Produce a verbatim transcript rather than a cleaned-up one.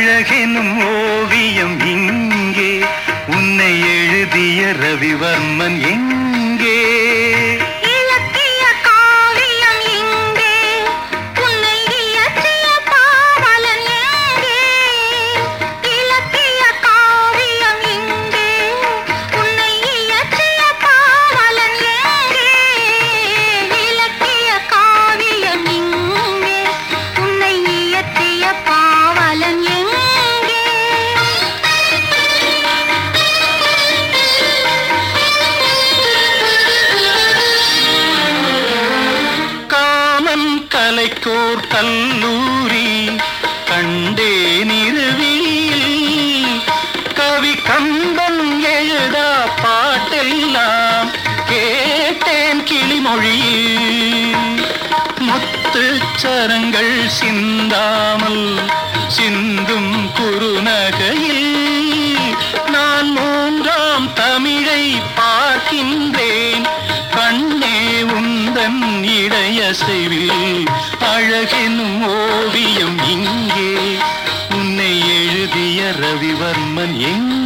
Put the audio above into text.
அழகெனும் ஓவியம் இங்கே, உன்னை எழுதிய ரவிவர்மன் எங்கே? கலைக்கோர் கல்லூரி கண்டேன் இரவில், கவி கம்பன் எழுதா பாட்டெல்லாம் கேட்டேன் கிளிமொழியில். முத்துச்சரங்கள் சிந்தாமல் சிந்தும் குறுநகையில் நான் மூன்றாம் தமிழை பார்க்கின்றேன். கண்ணே உந்தன் இடையசைவில் அழகெனும் ஓவியம் இங்கே, உன்னை எழுதிய ரவிவர்மன் எங்கே?